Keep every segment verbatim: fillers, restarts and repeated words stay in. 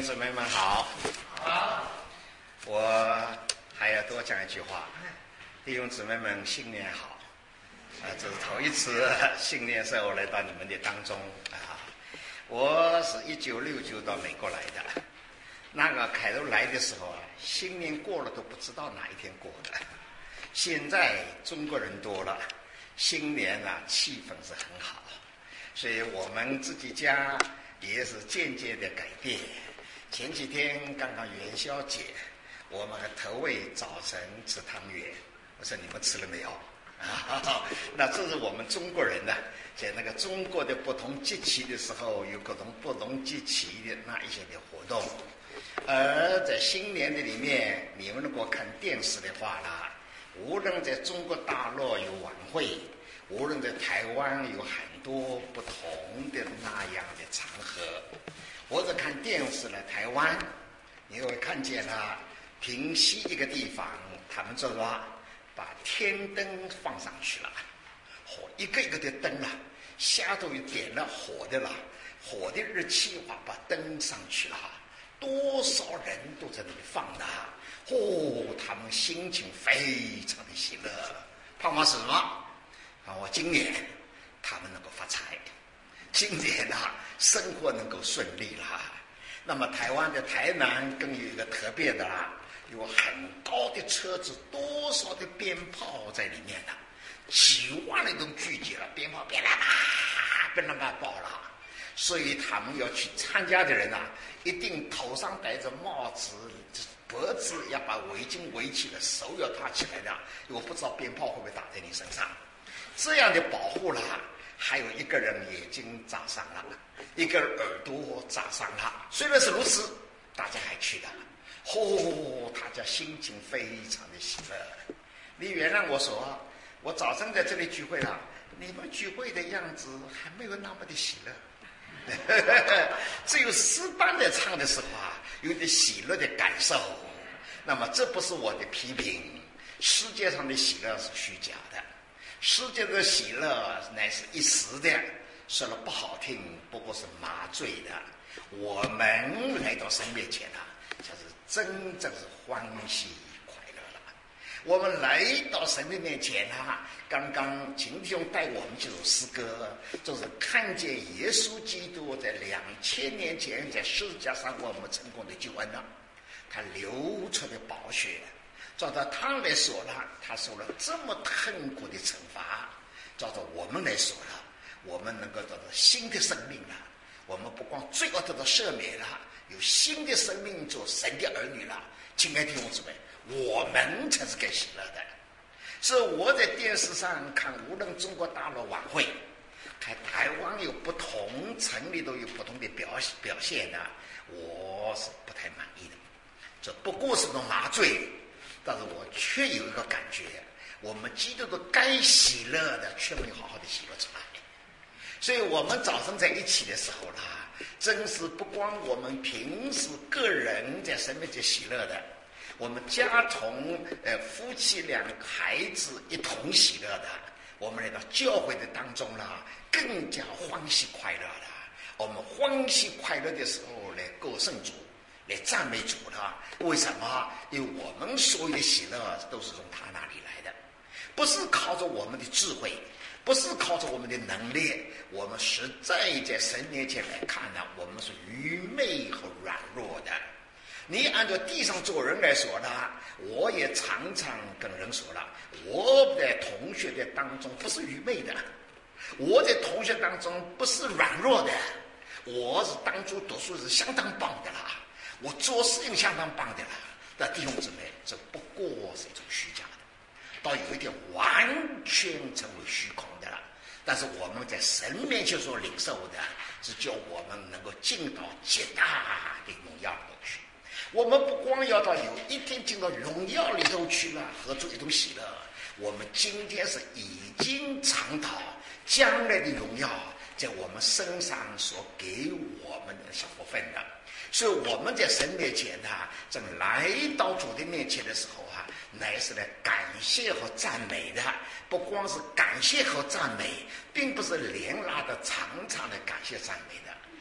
姊妹们好。 好。 我还要多讲一句话，弟兄姊妹们新年好。啊，这是头一次新年时候来到你们的当中啊。我是一九六九到美国来的，那个开头来的时候啊，新年过了都不知道哪一天过的。现在中国人多了，新年啊气氛是很好，所以我们自己家也是渐渐的改变。前几天刚刚元宵节，我们还头位早晨吃汤圆，我说你们吃了没有？啊，那这是我们中国人呢，在那个中国的不同节气的时候，有各种不同节气的那一些的活动。而在新年的里面，你们如果看电视的话啦，无论在中国大陆有晚会，无论在台湾有很多不同的那样的场合。我在看电视呢，台湾你会看见了平西一个地方，他们说吧，把天灯放上去了，火一个一个的灯了，下头又点了火的了，火的日期话把灯上去了，多少人都在那里放的，哦，他们心情非常的喜乐，盼望是什么？盼望今年他们能够发财，今年啊生活能够顺利啦。那么台湾的台南更有一个特别的啦，有很高的车子，多少的鞭炮在里面呢？几万人都聚集了，鞭炮噼啦啪，噼啦啪爆了。所以他们要去参加的人啊，一定头上戴着帽子，脖子要把围巾围起来，手要套起来的，因为我不知道鞭炮会不会打在你身上。这样的保护啦，还有一个人眼睛扎伤了，一个人耳朵扎伤了。虽然是如此，大家还去的。哦，大家心情非常的喜乐。你原谅我说，我早上在这里聚会了，你们聚会的样子还没有那么的喜乐。只有诗班在唱的时候啊，有点喜乐的感受。那么这不是我的批评，世界上的喜乐是虚假的，世界的喜乐乃是一时的，说了不好听，不过是麻醉的。我们来到神面前啊，才是真正是欢喜快乐了。我们来到神的面前啊，刚刚秦弟兄带我们这首诗歌，就是看见耶稣基督在两千年前在十字架上为我们成功的救恩了。他流出的宝血，照着他来说呢，他受了这么痛苦的惩罚；照着我们来说呢，我们能够得到新的生命了。我们不光罪恶得到赦免了，有新的生命做神的儿女了。亲爱的弟兄姊妹，我们才是该喜乐的。是我在电视上看，无论中国大陆晚会，看台湾有不同城里都有不同的表表现的，我是不太满意的。这不过是种麻醉，但是我却有一个感觉，我们基督徒该喜乐的却没有好好的喜乐出来。所以我们早上在一起的时候啦，真是不光我们平时个人在神面前喜乐的，我们家同呃夫妻两孩子一同喜乐的，我们来到教会的当中啦，更加欢喜快乐了。我们欢喜快乐的时候来歌颂主，来赞美主了。为什么？因为我们所有的喜乐都是从他那里来的，不是靠着我们的智慧，不是靠着我们的能力，我们实在在神面前来看呢，我们是愚昧和软弱的。你按照地上做人来说呢，我也常常跟人说了，我在同学的当中不是愚昧的，我在同学当中不是软弱的，我是当初读书是相当棒的啦，我做事情相当棒的啦。但弟兄姊妹，这不过是一种虚假的，到有一点完全成为虚空的了。但是我们在神面前所领受的，是叫我们能够进到极大的荣耀里头去。我们不光要到有一天进到荣耀里头去了，合出一种喜乐，我们今天是已经尝到将来的荣耀在我们身上所给我们的小部分的。所以我们在神面前呢，正来到主的面前的时候啊，乃是来感谢和赞美的。不光是感谢和赞美，并不是连拉的长长的感谢赞美的，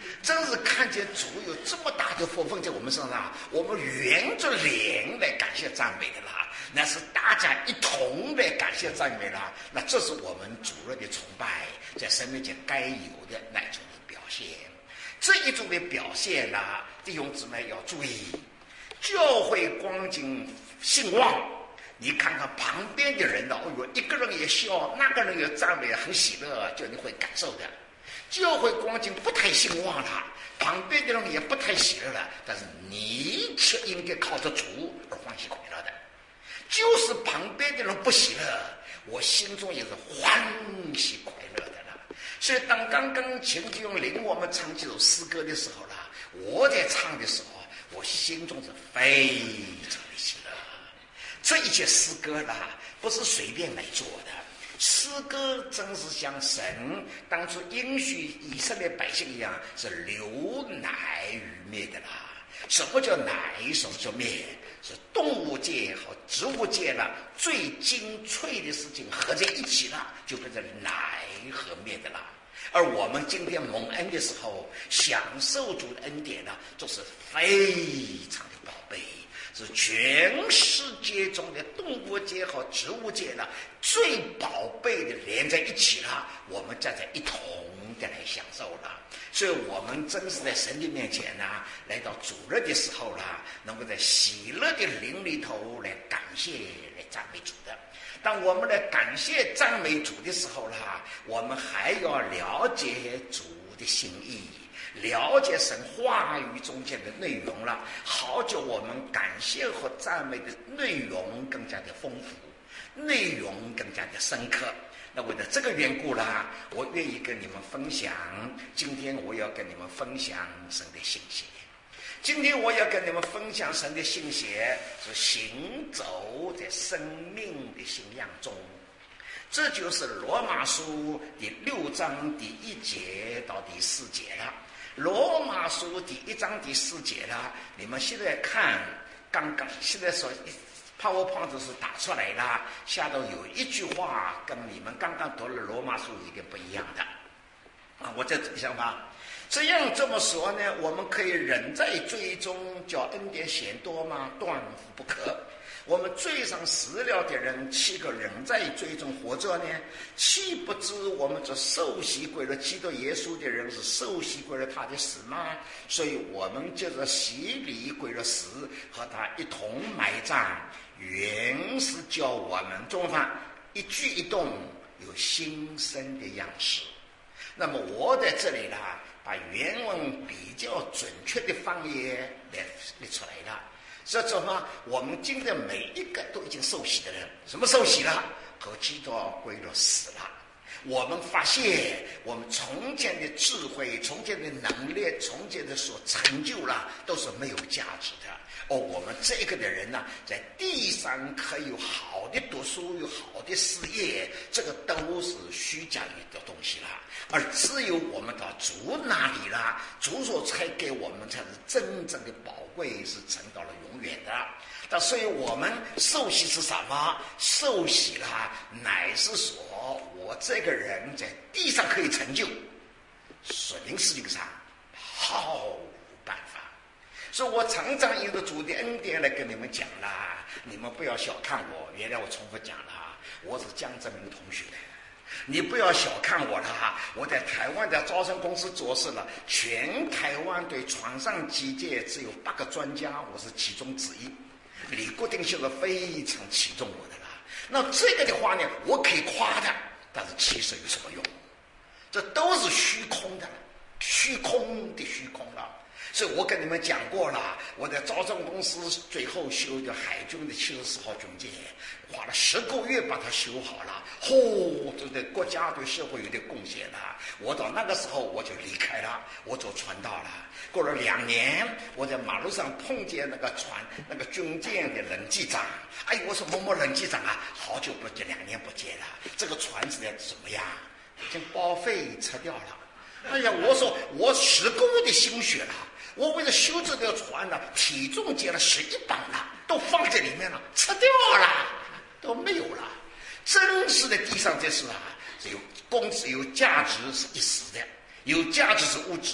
真是看见主有这么大的福分在我们身上，我们圆着脸来感谢赞美的啦，那是大家一同来感谢赞美啦，那这是我们主日的崇拜在生命间该有的那种的表现。这一种的表现啦，弟兄姊妹要注意，教会光景兴旺，你看看旁边的人呢，哦哟，一个人也笑，那个人也赞美，很喜乐，就你会感受的。教会光景不太兴旺了，旁边的人也不太喜乐了，但是你却应该靠着主而欢喜快乐的。就是旁边的人不喜乐，我心中也是欢喜快乐的了。所以当刚刚秦基用领我们唱这首诗歌的时候啦，我在唱的时候，我心中是非常的喜乐。这一些诗歌啦，不是随便来做的。诗歌真是像神当初应许以色列百姓一样，是流奶与灭的啦。什么叫奶？什么叫灭？是动物界和植物界呢最精粹的事情合在一起了，就变成奶和灭的啦。而我们今天蒙恩的时候，享受主的恩典呢，就是非常的宝贝，是全世界中的动物界和植物界呢最宝贝的连在一起了，我们站在一同的来享受了。所以我们真是在神的面前呢，来到主日的时候啦，能够在喜乐的灵里头来感谢来赞美主的。当我们来感谢赞美主的时候啦，我们还要了解主的心意，了解神话语中间的内容了，好叫我们感谢和赞美的内容更加的丰富，内容更加的深刻。那为了这个缘故啦，我愿意跟你们分享，今天我要跟你们分享神的信息。今天我要跟你们分享神的信息，是行走在生命的信仰中。这就是罗马书第六章第一节到第四节了。罗马书第一章第四节了，你们现在看，刚刚现在说PowerPoint 是打出来了，下头有一句话跟你们刚刚读了罗马书有点不一样的啊，我在想法，这样这么说呢，我们可以人在罪中叫恩典显多吗？断乎不可。我们罪上死了的人，岂可人在罪中活着呢？岂不知我们这受洗归了基督耶稣的人，是受洗归了他的死吗？所以我们借着洗礼归了死，和他一同埋葬，原是叫我们中方一举一动有新生的样式。那么我在这里呢，把原文比较准确的翻译来列出来了。这怎么？我们今天每一个都已经受洗的人，什么受洗了？和基督归了死了。我们发现，我们从前的智慧、从前的能力、从前的所成就了，都是没有价值的。哦，我们这个的人呢，在地上可以有好的读书，有好的事业，这个都是虚假的东西了。而只有我们到主那里了，主所才给我们才是真正的宝贵，是存到了永远的。但所以我们受洗是什么？受洗了，乃是说我这个人在地上可以成就，属灵事情上毫无办法。所以我常常用着主的恩典来跟你们讲啦，你们不要小看我。原来我重复讲了，我是江泽民同学，你不要小看我了。我在台湾的招生公司做事了，全台湾对船上机械只有八个专家，我是其中之一。李国鼎先生非常器重我的啦。那这个的话呢，我可以夸他，但是其实有什么用？这都是虚空的，虚空的虚空了。所以我跟你们讲过了，我在招生公司最后修的海军的七十四号军舰，花了十个月把它修好了，嚯，这对国家对社会有点贡献了。我到那个时候我就离开了，我做传道了。过了两年，我在马路上碰见那个船那个军舰的冷机长，哎，我说某某冷机长啊，好久不见，两年不见了，这个船子呢怎么样？已经报废撤掉了。哎呀，我说我十个月的心血了，我为了修这条船呢，体重减了十一磅了，都放在里面了，撤掉了，都没有了。真是的，地上这事啊，是有工资有价值是一时的，有价值是物质的，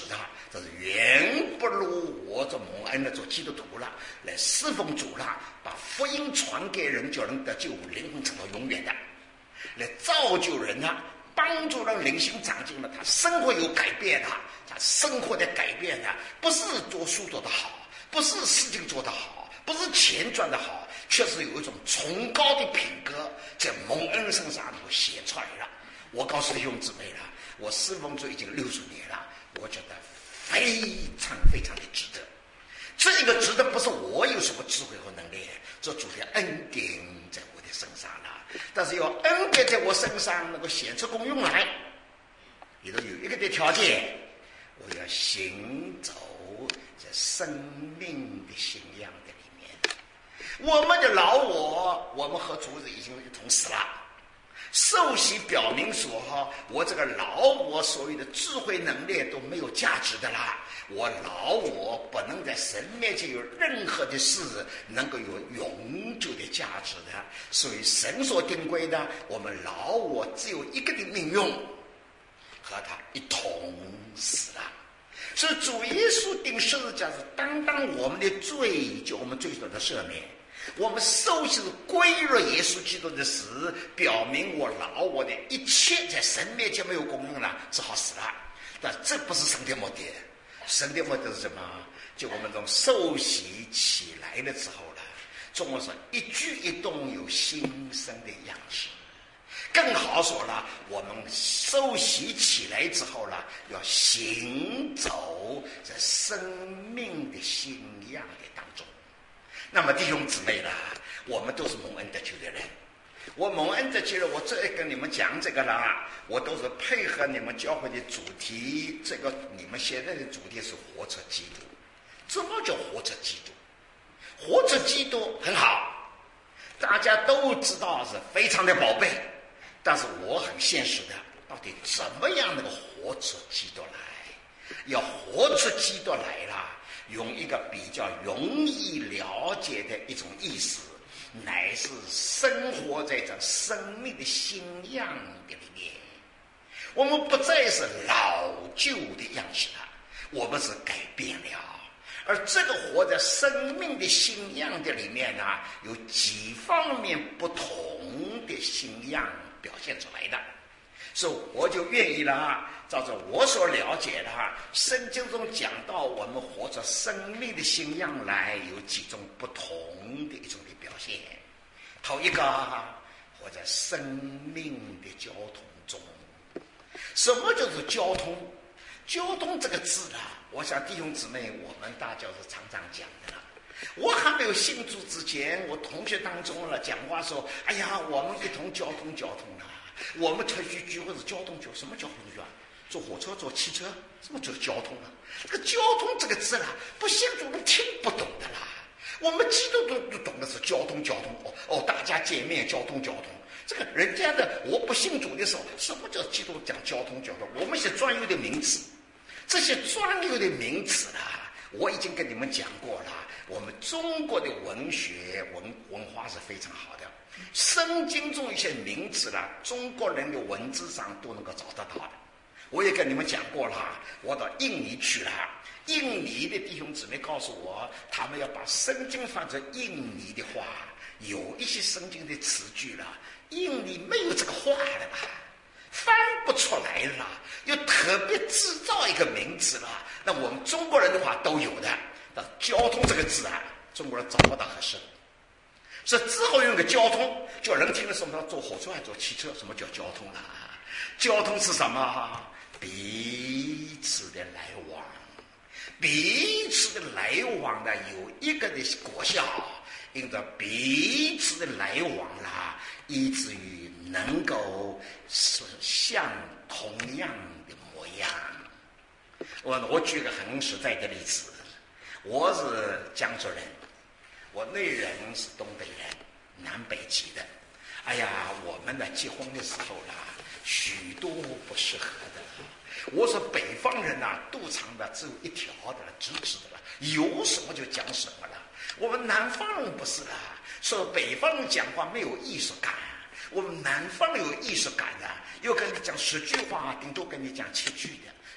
这是远不如我做蒙恩的做基督徒了，来侍奉主了，把福音传给人，叫人得救，灵魂成到永远的，来造就人啊，帮助人灵性长进了，他生活有改变了，他生活的改变了，不是做书做得好，不是事情做得好，不是钱赚得好，确实有一种崇高的品格在蒙恩身上能够显出来了。我告诉弟兄姊妹了，我侍奉主已经六十年了，我觉得非常非常的值得。这个值得不是我有什么智慧和能力，这主的恩典在我的身上了。但是要恩典在我身上能够显出功用来，里头有一个的条件，我要行走在生命的信仰的里面。我们的老我，我们和主已经一同死了。受洗表明说哈，我这个老我所有的智慧能力都没有价值的啦。我老我不能在神面前有任何的事能够有永久的价值的，所以神所定规的，我们老我只有一个的命运，和他一同死了。所以主耶稣定十字架是担当我们的罪，就我们罪所的赦免。我们受洗是归入耶稣基督的死，表明我老我的一切在神面前没有功用了，只好死了。但这不是神的目的，神的目的是什么？就我们从受洗起来了之后了，中国说一举一动有新生的样式。更好说了，我们受洗起来之后了，要行走在生命的信仰的当中。那么弟兄姊妹啦，我们都是蒙恩得救的人。我蒙恩得救了，我这跟你们讲这个啦，我都是配合你们教会的主题。这个你们现在的主题是活出基督。什么叫活出基督？活出基督很好，大家都知道是非常的宝贝。但是我很现实的，到底怎么样能够活出基督来？要活出基督来了，用一个比较容易了解的一种意思，乃是生活在这生命的信仰的里面。我们不再是老旧的样式了，我们是改变了。而这个活在生命的信仰的里面呢，有几方面不同的信仰表现出来的。所以我就愿意了，照着我所了解的圣经中讲到我们活着生命的信仰来，有几种不同的一种的表现。头一个，活在生命的交通中。什么叫做交通？交通这个字啊，我想弟兄姊妹我们大家是常常讲的了。我还没有信主之前，我同学当中了讲话说，哎呀，我们一同交通交通了。我们特区聚会是交通局，什么交通局啊？坐火车、坐汽车，什么叫交通啊？这个交通这个字啦，不信主人听不懂的啦。我们基督徒都懂的是交通，交通哦哦，大家见面交通，交通。这个人家的我不信主的时候，什么叫基督讲交通，交通？我们是专有的名词，这些专有的名词啦，我已经跟你们讲过了。我们中国的文学文文化是非常好的。圣经中一些名词啦，中国人的文字上都能够找得到的。我也跟你们讲过了，我到印尼去了，印尼的弟兄姊妹告诉我，他们要把圣经翻成印尼的话，有一些圣经的词句了，印尼没有这个话了吧，翻不出来了，又特别制造一个名词了。那我们中国人的话都有的，但交通这个字啊，中国人找不到合适。所以只好用个交通，叫人听了什么？坐火车还坐汽车？什么叫交通啊？交通是什么？彼此的来往，彼此的来往呢，有一个的果效，因着彼此的来往啦，以至于能够像同样的模样。我我举个很实在的例子，我是江苏人。我内人是东北人，南北籍的。哎呀，我们呢结婚的时候啦，许多不适合的。我说北方人呐、啊，肚肠的只有一条的了，直直的了，有什么就讲什么了。我们南方人不是啦，说北方人讲话没有艺术感，我们南方有艺术感的，又跟你讲十句话，顶多跟你讲七句的。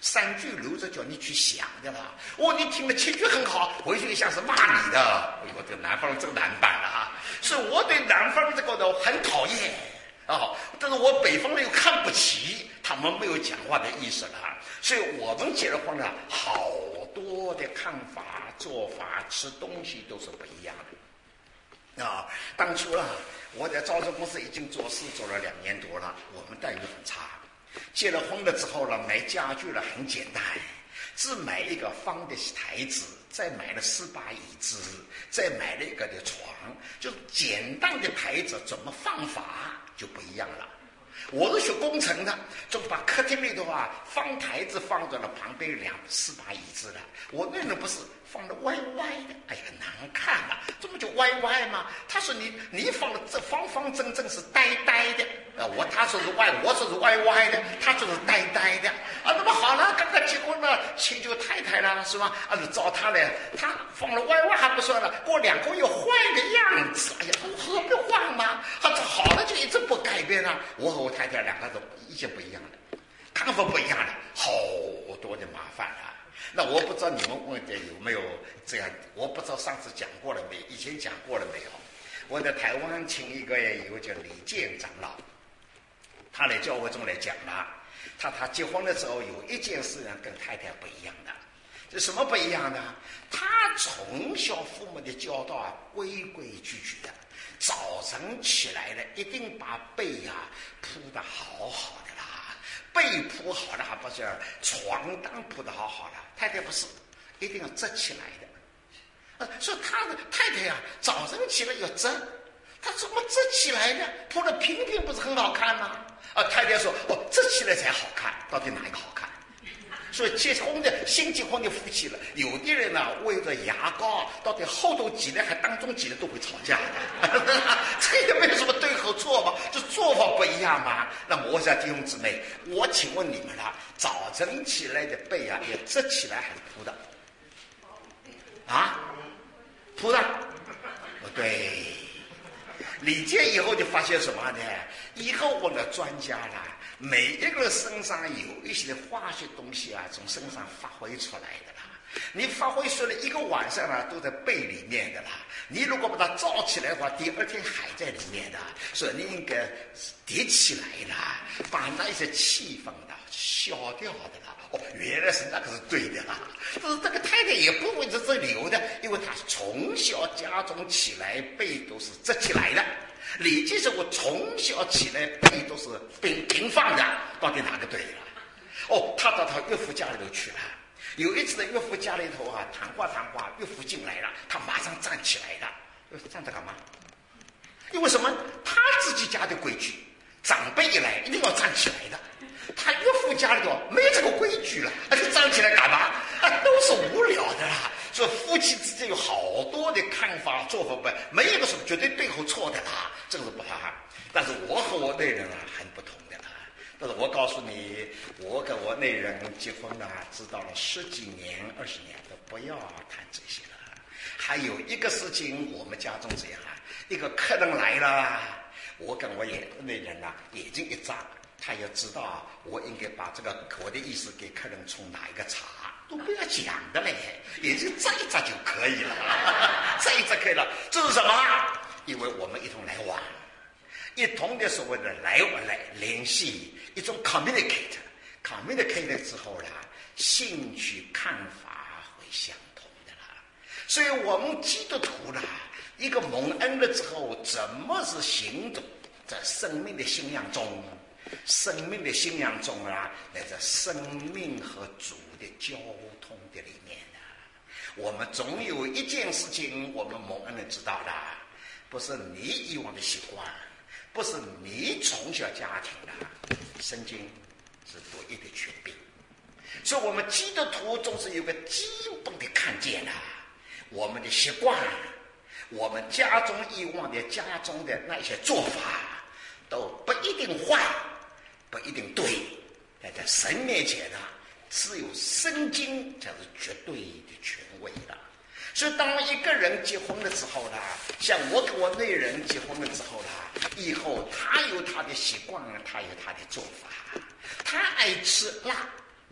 三句留着叫你去想的啦。哦，你听了七句很好，回去一想是骂你的。哎呦，这南方人真难办了啊！所以我对南方人这个呢很讨厌啊，但是我北方人又看不起，他们没有讲话的意思了。所以我们结了婚呢，好多的看法、做法、吃东西都是不一样的啊。当初啊，我在招商公司已经做事做了两年多了，我们待遇很差。结了婚了之后呢，买家具了很简单，只买一个方的台子，再买了四把椅子，再买了一个的床，就是简单的台子怎么放法就不一样了。我是学工程的，就把客厅里头啊方台子放在了旁边两四把椅子了。我那人不是放的歪歪的，哎呀难看啊，这不就歪歪吗？他说你你放的这方方正正是呆呆的啊，我他说是歪，我说是歪歪的，他说是呆呆的啊。那么好了，刚刚结婚了，迁就太太了是吧？啊，就找他来，他放了歪歪还不算了，过两个月换个样子，哎呀，何必换嘛？他这好了就一直不改变啊。我和我太太两个都意见不一样的，看法不一样的，好多的麻烦啊。那我不知道你们问的有没有这样，我不知道上次讲过了没，以前讲过了没有。我在台湾请一个有叫李健长老，他来教会中来讲了，他他结婚的时候有一件事呢跟太太不一样的，这什么不一样呢？他从小父母的教导啊规规矩矩的，早晨起来了一定把被啊铺得好好的啦，被铺好了还不是床单铺得好好的，太太不是，一定要折起来的。呃，所以他的太太呀、啊，早晨起来要折，他怎么折起来呢？铺得平平不是很好看吗？啊，太太说哦，折起来才好看，到底哪一个好看？所以结婚的新结婚的夫妻了，有的人呢、啊、为了牙膏到底后头挤的还当中挤的都会吵架的，这也没有什么对和错嘛，就做法不一样嘛。那么我想弟兄姊妹，我请问你们了，早晨起来的被啊也折起来还是铺的？啊，铺的？不对。李健以后就发现什么呢？以后问了专家了，每一个人身上有一些化学东西啊，从身上发挥出来的啦。你发挥出来一个晚上啊，都在被里面的啦。你如果把它罩起来的话，第二天还在里面的，所以你应该叠起来啦，把那一些气氛的消掉的啦。哦，原来是那个是对的啦。但是这个太太也不会在这留的，因为她从小家中起来被都是折起来的。李记是我从小起来被都是平平放的，到底哪个对了？哦，他到他岳父家里头去了。有一次的岳父家里头啊，谈话谈话，岳父进来了，他马上站起来了。站着干嘛？因为什么？他自己家的规矩，长辈一来一定要站起来的。他岳父家里头没这个规矩了，他就站起来干嘛？啊，都是无聊的啦。所以夫妻之间有好多的看法做法不，没有一个什么绝对对和错的啦，这个是不好。但是我和我内人啊很不同的啦。但是我告诉你，我跟我内人结婚了，知道了十几年、二十年，都不要谈这些了。还有一个事情，我们家中这样，一个客人来了，我跟我也内人啊眼睛一眨。他也知道我应该把这个我的意思给客人冲哪一个茶，都不要讲的嘞，眼睛眨一眨就可以了，眨一眨可以了。这是什么？因为我们一同来往，一同的所谓的来往来联系，一种 communicate communicate 之后呢，兴趣看法会相同的啦。所以我们基督徒啦，一个蒙恩了之后，怎么是行走在生命的信仰中？生命的信仰中啊，在这生命和主的交通的里面呢、啊，我们总有一件事情我们蒙恩人知道的，不是你以往的习惯，不是你从小家庭的，圣经是独一的权柄。所以我们基督徒总是有个基本的看见啊，我们的习惯，我们家中以往的家中的那些做法，都不一定坏。不一定对，但在神面前呢，只有圣经才是绝对的权威的。所以当一个人结婚了之后呢，像我跟我内人结婚了之后呢，以后他有他的习惯，他有他的做法。他爱吃辣，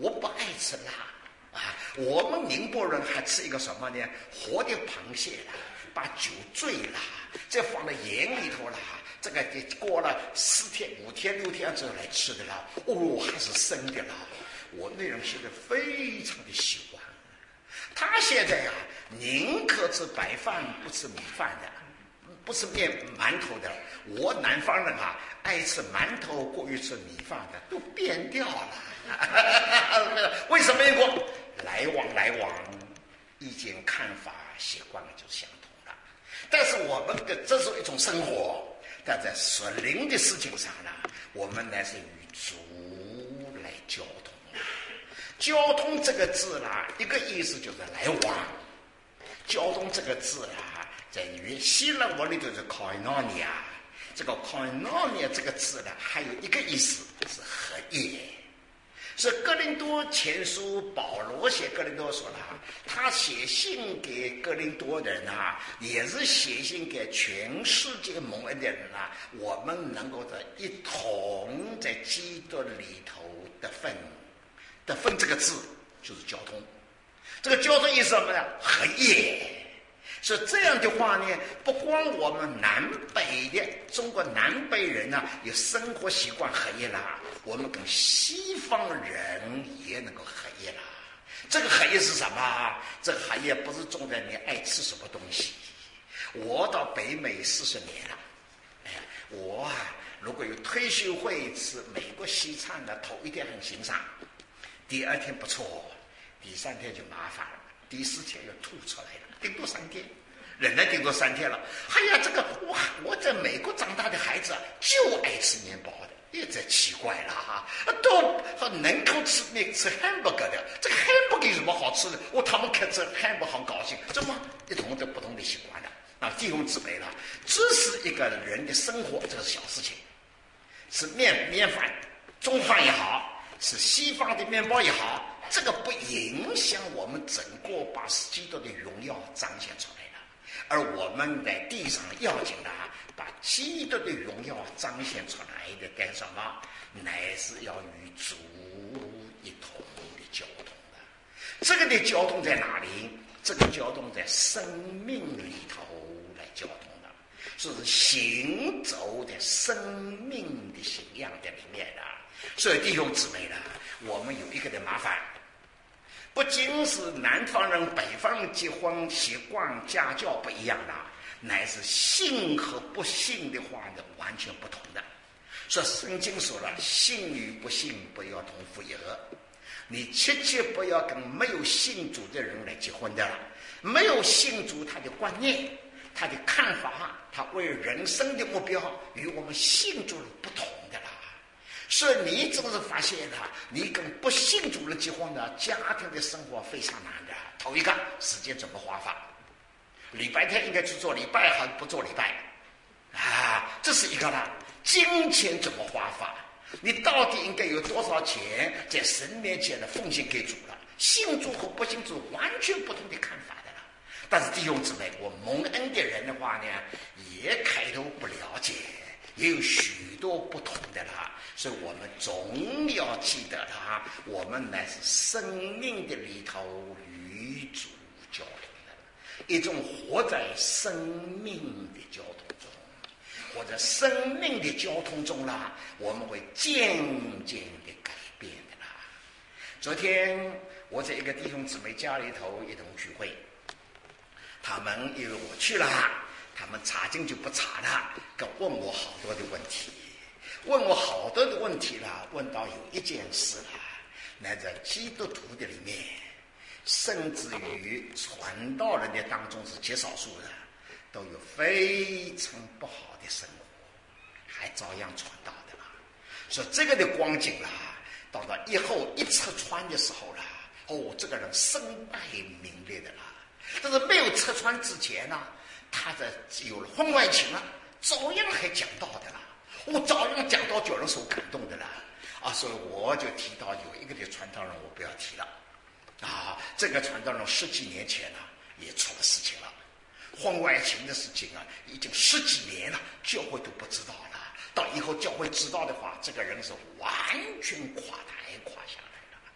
我不爱吃辣啊。我们宁波人还吃一个什么呢？活的螃蟹啦，把酒醉了，再放到盐里头了，这个过了四天、五天、六天之后来吃的了。哦，还是生的了。我那人现在非常的喜欢。他现在呀、啊，宁可吃白饭不吃米饭的，不吃面馒头的。我南方人啊，爱吃馒头过于吃米饭的，都变掉了。为什么呢？来往来往，意见看法习惯就相同了。但是我们的这是一种生活，但在属灵的事情上呢，我们乃是与主来交通。交通这个字啦，一个意思就是来往。交通这个字啦，在原希腊文里头是 koinonia， 这个 koinonia 这个字呢，还有一个意思是合一。是哥林多前书保罗写哥林多说了，他写信给哥林多人啊，也是写信给全世界蒙恩的人啊，我们能够在一同在基督里头的分。的分这个字就是交通，这个交通意思什么呢？合一。是这样的话呢，不光我们南北的中国南北人呢、啊、有生活习惯合一了，我们跟西方人也能够合一了。这个合一是什么？这个合一不是重在你爱吃什么东西。我到北美四十年了，哎，我啊如果有退休会吃美国西餐的，头一天很欣赏。第二天不错，第三天就麻烦了，第四天又吐出来了，顶多三天，忍耐顶多三天了。哎呀，这个哇，我在美国长大的孩子啊，就爱吃面包的，也真奇怪了哈，都能够吃那吃 hamburger 的，这个 hamburger 有什么好吃的？哦，他们看这 hamburger 好高兴，怎么一同的不同的习惯了啊？弟兄姊妹了，这是一个人的生活，这是小事情，吃面面饭，中饭也好。是西方的面包也好，这个不影响我们整个把基督的荣耀彰显出来了。而我们在地上要紧的，把基督的荣耀彰显出来的干什么？乃是要与主一同的交通的。这个的交通在哪里？这个交通在生命里头来交通的，是行走的生命的信仰的里面的。所以弟兄姊妹呢，我们有一个的麻烦，不仅是南方人北方人结婚习惯家教不一样的，乃是信和不信的话呢完全不同的。所以圣经说了，信与不信不要同父一额，你切切不要跟没有信主的人来结婚的了。没有信主，他的观念他的看法，他为人生的目标与我们信主是不同的了。所以你总是发现了，你跟不信主人结婚的家庭的生活非常难的。头一个，时间怎么花法？礼拜天应该去做礼拜，还是不做礼拜？啊，这是一个了。金钱怎么花法？你到底应该有多少钱在神面前的奉献给主了？信主和不信主完全不同的看法的了。但是弟兄姊妹，我蒙恩的人的话呢，也开头不了解，也有许多不同的了。所以我们总要记得它，我们乃是生命的里头与主交通的，一种活在生命的交通中，或者生命的交通中啦，我们会渐渐的改变的啦。昨天我在一个弟兄姊妹家里头一同聚会，他们因为我去了，他们查经就不查了，跟问我好多的问题。问我好多的问题了，问到有一件事了，乃在基督徒的里面，甚至于传道人的当中是极少数的，都有非常不好的生活，还照样传道的了。所以这个的光景啦，到了以后一拆穿的时候啦，哦，这个人身败名裂的啦。但是没有拆穿之前呢，他的有了婚外情了，照样还讲道的啦。我照样讲到叫人所感动的了啊，所以我就提到有一个的传道人，我不要提了啊。这个传道人十几年前呢、啊、也出了事情了，婚外情的事情啊，已经十几年了，教会都不知道了。到以后教会知道的话，这个人是完全垮台垮下来了。他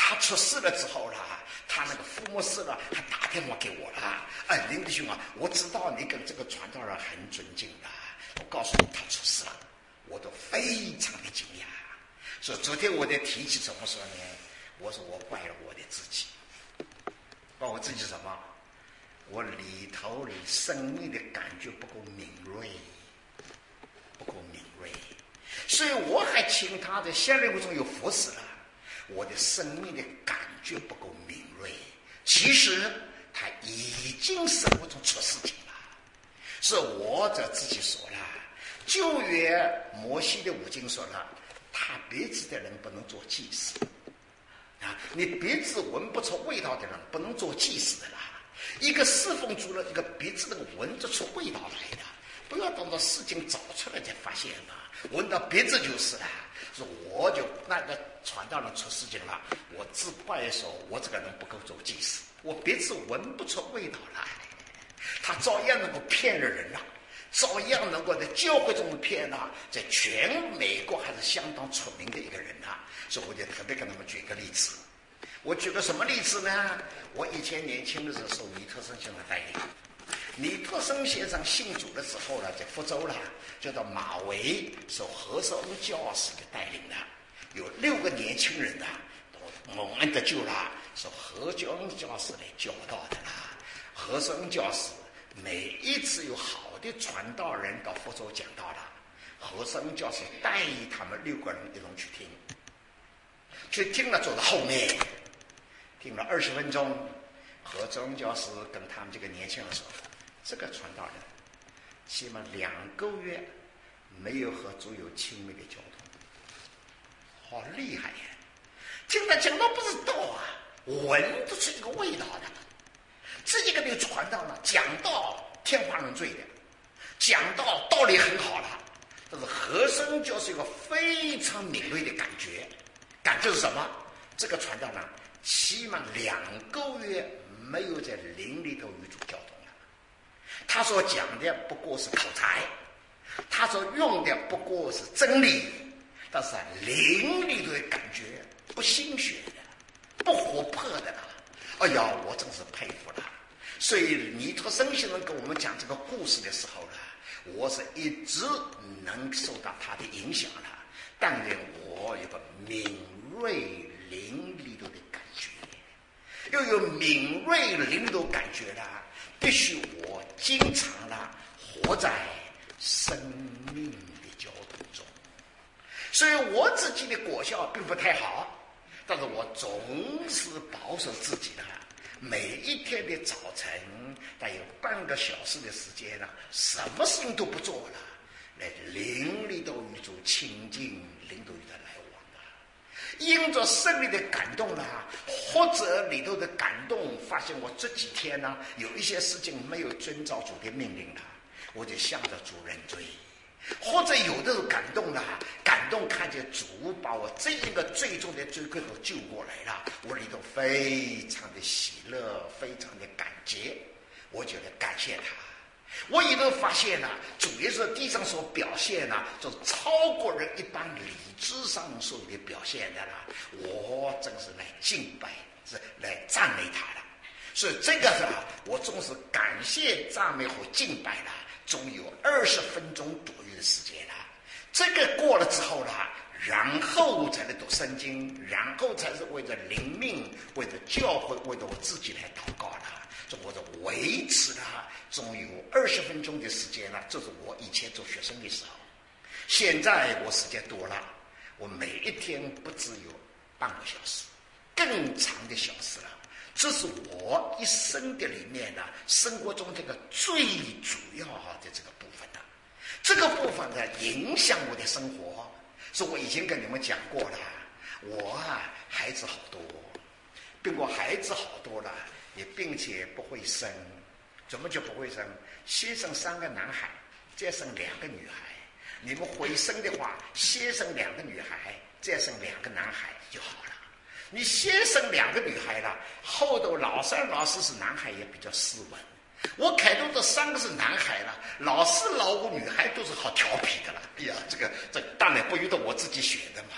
他出事了之后啦，他那个父母死了，还打电话给我了。哎，林弟兄啊，我知道你跟这个传道人很尊敬的，我告诉你他出事了，我都非常的惊讶。所以昨天我的提起怎么说呢？我说我怪了我的自己，怪我自己什么？我里头里生命的感觉不够敏锐，不够敏锐，所以我还请他在现任务中有服侍了，我的生命的感觉不够敏锐。其实他已经生活中出事情了，是我这自己说了。旧约摩西的五经说了，他鼻子的人不能做祭司啊，你鼻子闻不出味道的人不能做祭司的啦。一个侍奉主了，一个鼻子能闻得出味道来的，不要等到事情找出来才发现嘛，闻到鼻子就是了。说我就那个传道人出事情了，我自怪说我这个人不够做祭司，我鼻子闻不出味道来，他照样能够骗了人了，照样能够在教会中骗了，在全美国还是相当出名的一个人啊。所以我就特别跟他们举个例子。我举个什么例子呢？我以前年轻的时候受尼特森先生带领，尼特森先生信主的时候呢，在福州了，就到马维受何绍恩教士的带领的，有六个年轻人呐，都蒙恩得救了，受何绍恩教士来教导的啦。何绍恩教士每一次有好的传道人到福州讲道了，何绍恩教士带他们六个人一同去听，去听了坐在后面。听了二十分钟，何绍恩教师跟他们这个年轻人说：“这个传道人起码两个月没有和主有亲密的交通，好厉害呀！听他讲到不知道啊，闻得出这个味道的。这一个那个传道呢，讲道天花乱坠的，讲道道理很好了，但是何绍恩教师有个非常敏锐的感觉，感觉是什么？这个传道呢？”起码两个月没有在灵里头与主交通了。他所讲的不过是口才，他所用的不过是真理，但是啊，灵里头的感觉不新鲜的，不活泼的了。哎呀，我真是佩服了。所以尼特森先生跟我们讲这个故事的时候呢，我是一直能受到他的影响了。当然，我有个敏锐灵里头的感觉，又有敏锐灵里头感觉啦，必须我经常啦活在生命的交通中。所以我自己的果效并不太好，但是我总是保守自己的，每一天的早晨大有半个小时的时间呢，什么事情都不做了，来灵里头与主亲近，灵头与他来往啊。因着圣灵的感动啦，或者里头的感动，发现我这几天呢有一些事情没有遵照主的命令了，我就向着主认罪。或者有的时候感动了，感动看见主把我这一个最重的罪过都救过来了，我里头非常的喜乐，非常的感激，我觉得感谢他。我里头发现了，主耶稣地上所表现呢，就超过人一般理智上所有的表现的了。我真是来敬拜，是来赞美他了。所以这个是我总是感谢、赞美和敬拜了。总有二十分钟左右的时间了，这个过了之后呢，然后才能读圣经，然后才是为了灵命，为了教会，为了我自己来祷告了。这我就维持了总有二十分钟的时间了，这是我以前做学生的时候。现在我时间多了，我每一天不只有半个小时，更长的小时了。这是我一生的里面呢，生活中这个最主要的这个部分了。这个部分呢，影响我的生活。是我以前跟你们讲过了，我啊孩子好多，并我孩子好多了，也并且不会生。怎么就不会生？先生三个男孩，再生两个女孩。你们会生的话，先生两个女孩，再生两个男孩就好了。你先生两个女孩了，后头老三老四是男孩也比较斯文。我开头的三个是男孩了，老四老五女孩都是好调皮的了。哎呀，这个这当然不由得我自己选的嘛。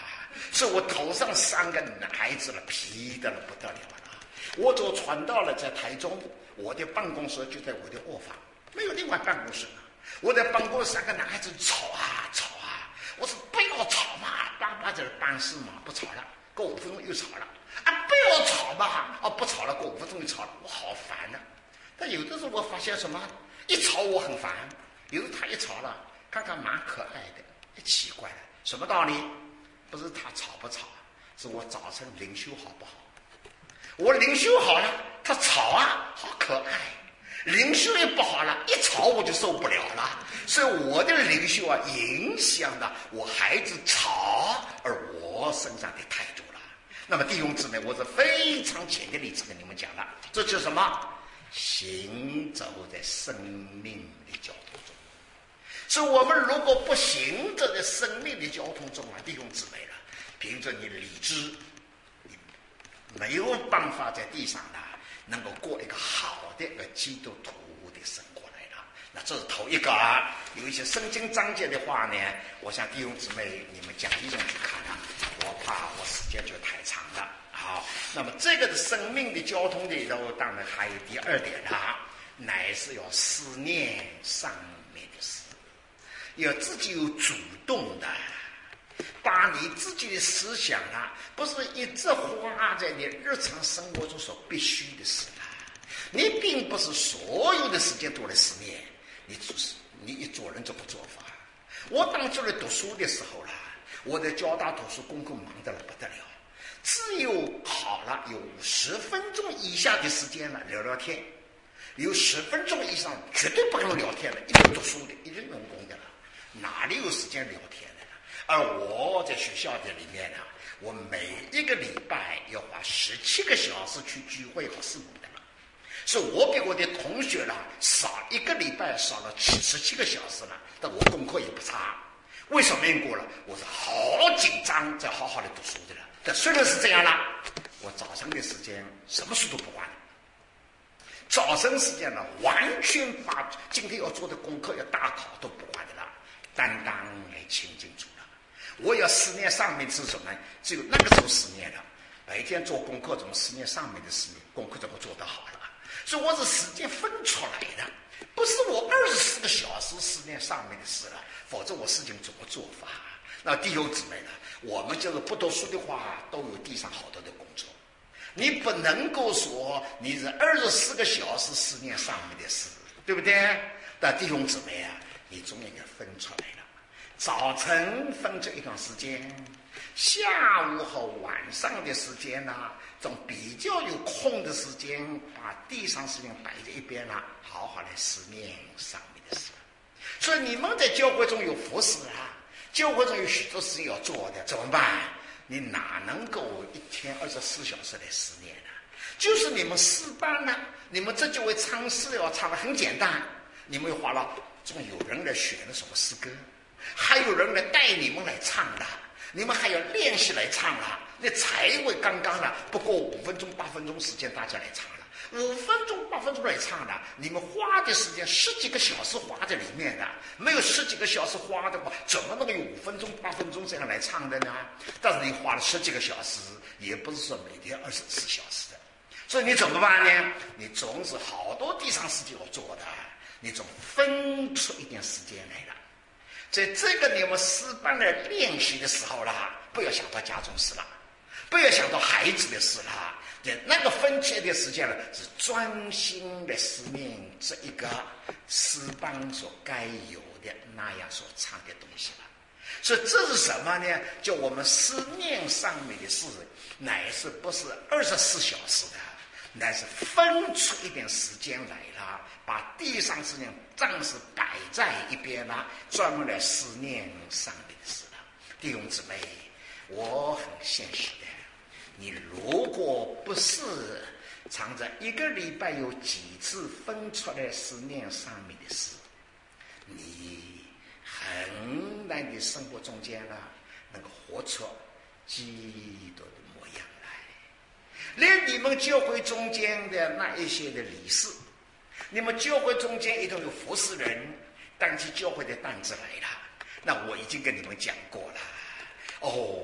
所以我头上三个孩子了，皮的了不得了了。我就传到了在台中，我的办公室就在我的卧房，没有另外办公室了。我在办公室，三个男孩子吵啊吵啊，我说不要吵嘛，爸爸在这办事嘛，不吵了。过五分钟又吵了，啊不要吵嘛，啊不吵了，过五分钟又吵了，我好烦呐、啊。但有的时候我发现什么，一吵我很烦，有时候他一吵了，看看蛮可爱的，奇怪了，什么道理？不是他吵不吵，是我早晨灵修好不好？我灵修好了，他吵啊，好可爱；灵修也不好了，一吵我就受不了了。所以我的灵修啊，影响了我孩子吵，而我身上的态度了。那么弟兄姊妹，我是非常简的例子跟你们讲了，这就是什么？行走在生命的交通中。所以我们如果不行走在生命的交通中啊，弟兄姊妹了，凭着你理智，你没有办法在地上呢能够过一个好的一个基督徒的生活来了。那这是头一个啊，有一些圣经章节的话呢，我想弟兄姊妹你们讲义中去看啊，我怕我时间就太长了。好，那么这个的生命的交通里头，当然还有第二点啊，乃是要思念上面的事，要自己有主动的，把你自己的思想啊，不是一直花在你日常生活中所必须的事啊。你并不是所有的时间都来思念，你你一做人就不做法。我当初来读书的时候啦，我在交大读书，功课忙得了不得了。只有好了有十分钟以下的时间了聊聊天，有十分钟以上绝对不能聊天了，一定读书的，一定用功的了，哪里有时间聊天的了？而我在学校的里面呢，我每一个礼拜要花十七个小时去聚会和事务的了，所以我比我的同学呢少一个礼拜少了十七个小时了，但我功课也不差。为什么因果了？我是好紧张在好好的读书的了。但虽然是这样了，我早上的时间什么事都不管，早晨时间呢完全把今天要做的功课要大考都不管的了，单单来清清楚了。我要思念上面是什么？只有那个时候思念了。白天做功课怎么思念上面的事？功课怎么做得好了？所以我是时间分出来的，不是我二十四个小时思念上面的事了，否则我事情怎么做法？那弟兄姊妹呢？我们就是不读书的话，都有地上好多的工作。你不能够说你是二十四个小时思念上面的事，对不对？但弟兄姊妹啊，你总应该分出来了。早晨分出一段时间，下午和晚上的时间呢、啊，总比较有空的时间，把地上事情摆在一边了、啊，好好来思念上面的事。所以你们在教会中有服侍啊。教会中有许多事要做的，怎么办？你哪能够一天二十四小时来思念呢？就是你们诗班呢，你们这就会唱诗要唱的很简单，你们又花了，总有人来选了什么诗歌，还有人来带你们来唱的，你们还要练习来唱了，那才会刚刚了。不过五分钟八分钟时间大家来唱了。五分钟八分钟来唱的，你们花的时间十几个小时花在里面的，没有十几个小时花的话，怎么能够有五分钟八分钟这样来唱的呢？但是你花了十几个小时，也不是说每天二十四小时的，所以你怎么办呢？你总是好多地上事情要做的，你总分出一点时间来了。在这个你们诗班的练习的时候啦，不要想到家中事了，不要想到孩子的事了。那个分切的时间呢，是专心的思念这一个诗班所该有的那样所唱的东西了。所以这是什么呢？就我们思念上面的事，乃是不是二十四小时的，乃是分出一点时间来了，把地上事情暂时摆在一边了，专门来思念上面的事了。弟兄姊妹，我很现实的。你如果不是常在一个礼拜有几次分出来思念上面的事，你很难的生活中间呢，能够活出基督的模样来。连你们教会中间的那一些的理事，你们教会中间一定有服侍人担起教会的担子来了，那我已经跟你们讲过了。哦，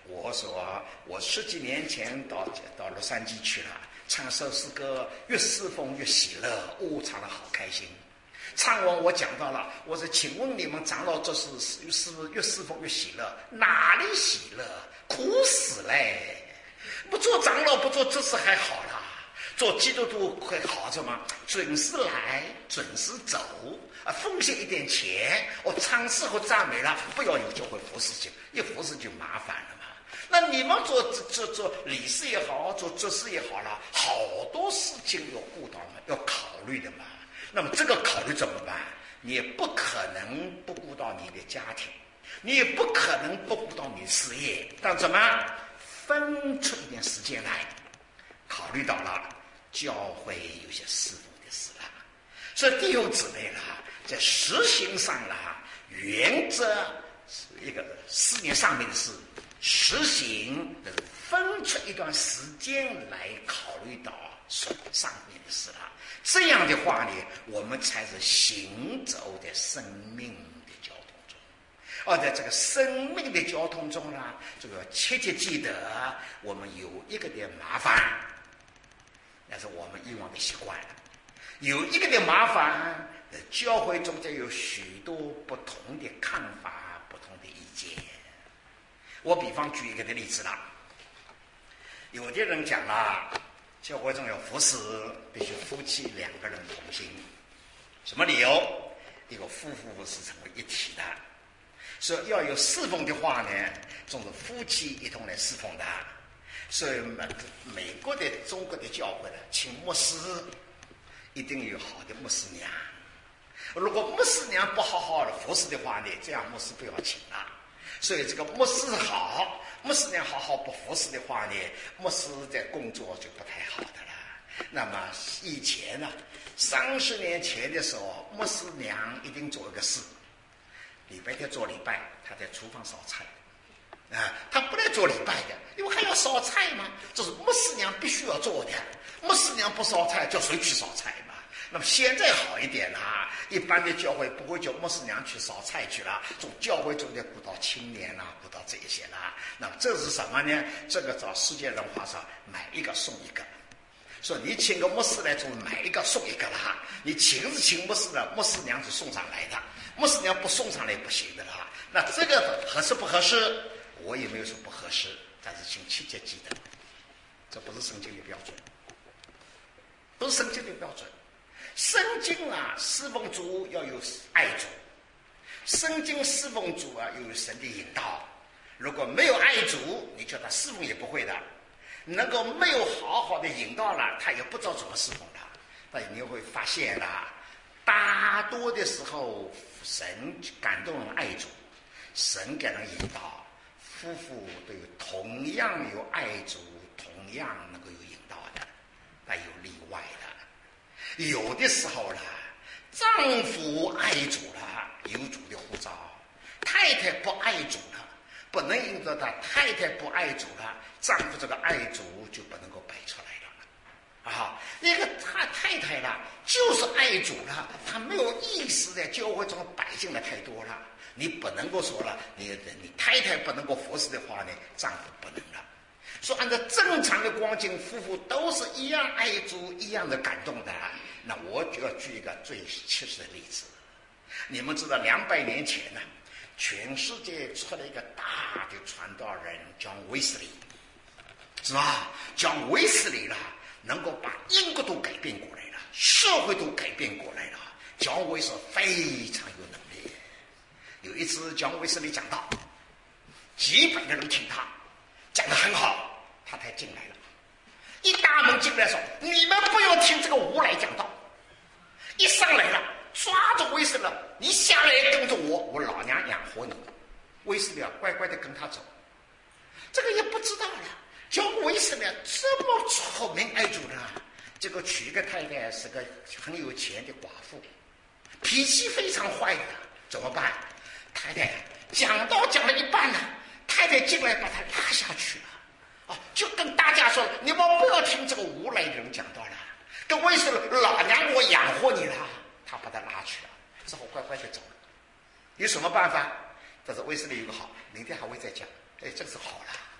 我说我十几年前到到洛杉矶去了，唱首诗歌，越侍奉越喜乐，哦，唱得好开心。唱完我讲到了，我说请问你们长老这是是不是越侍奉越喜乐？哪里喜乐？苦死嘞！不做长老不做这事还好啦，做基督徒会好着吗？准时来，准时走啊，奉献一点钱，我唱诗和赞美了，不要有教会服侍就一服侍就麻烦了嘛。那你们做做做理事也好，做执事也好了，好多事情要顾到嘛，要考虑的嘛。那么这个考虑怎么办？你也不可能不顾到你的家庭，你也不可能不顾到你的事业，但怎么分出一点时间来，考虑到了教会有些侍奉的事了。所以弟兄姊妹啦，在实行上啦，原则是一个思念上面的事，实行的是分出一段时间来考虑到上面的事了。这样的话呢，我们才是行走在生命的交通中。而在这个生命的交通中呢，这个切切记得我们有一个的麻烦，那是我们以往的习惯。有一个的麻烦，教会中间有许多不同的看法，不同的意见。我比方举一个的例子啦，有的人讲啦，教会中有服侍必须夫妻两个人同心，什么理由？一个夫妇是成为一体的，所以要有侍奉的话呢，总是夫妻一同来侍奉的。所以美美国的、中国的教会呢，请牧师一定有好的牧师娘。如果牧师娘不好好的服侍的话呢，这样牧师不要请了。所以这个牧师好，牧师娘好好不服侍的话呢，牧师在工作就不太好的了。那么以前呢，三十年前的时候，牧师娘一定做一个事，礼拜天做礼拜，他在厨房烧菜啊，他不来做礼拜的，因为还要烧菜嘛，这是牧师娘必须要做的。牧师娘不烧菜，叫谁去烧菜嘛？那么现在好一点啦，一般的教会不会叫牧师娘去烧菜去了，从教会中间顾到青年啦，顾到这一些啦。那么这是什么呢？这个照世界人话说，买一个送一个。说你请个牧师来，就买一个送一个啦。你请是请牧师的，牧师娘是送上来的，牧师娘不送上来不行的啦。那这个合适不合适？我也没有说不合适，但是请切切记得，这不是圣经的标准，不是圣经的标准。圣经啊，侍奉主要有爱主，圣经侍奉主啊，又有神的引导。如果没有爱主，你叫他侍奉也不会的。能够没有好好的引导了，他也不知道怎么侍奉了。但你会发现啦，大多的时候神感动人爱主，神给人引导，夫妇都有同样有爱主，同样能够有引导的，但有例外的。有的时候啦，丈夫爱主了，有主的呼召；太太不爱主了，不能引导他；太太不爱主了，丈夫这个爱主就不能够摆出来了。啊，那个他太太啦，就是爱主了，他没有意识在教会中摆进来太多了。你不能够说了，你你太太不能够服侍的话呢，丈夫不能了。说按照正常的光景，夫妇都是一样爱主，一样的感动的。那我就要举一个最切实的例子。你们知道，两百年前呢，全世界出了一个大的传道人，叫卫斯理，是吧？叫卫斯理了，能够把英国都改变过来了，社会都改变过来了。姜维是非常有能力。有一次，姜维斯理讲道，几百个人听他讲得很好。他才进来了，一大门进来说：“你们不要听这个无赖讲道。”一上来了，抓着卫斯理了，你下来跟着我，我老娘养活你。卫斯理啊，乖乖的跟他走。这个也不知道了，叫卫斯理这么聪明爱主呢，这个娶一个太太是个很有钱的寡妇，脾气非常坏的，怎么办？太太讲道讲了一半了，太太进来把他拉下去了。啊，就跟大家说，你们不要听这个无赖的人讲道了，跟卫斯理老娘我养活你了，他把他拉去了，之后乖乖的走了。有什么办法？但是卫斯理有个好，明天还会再讲。哎，这个是好了。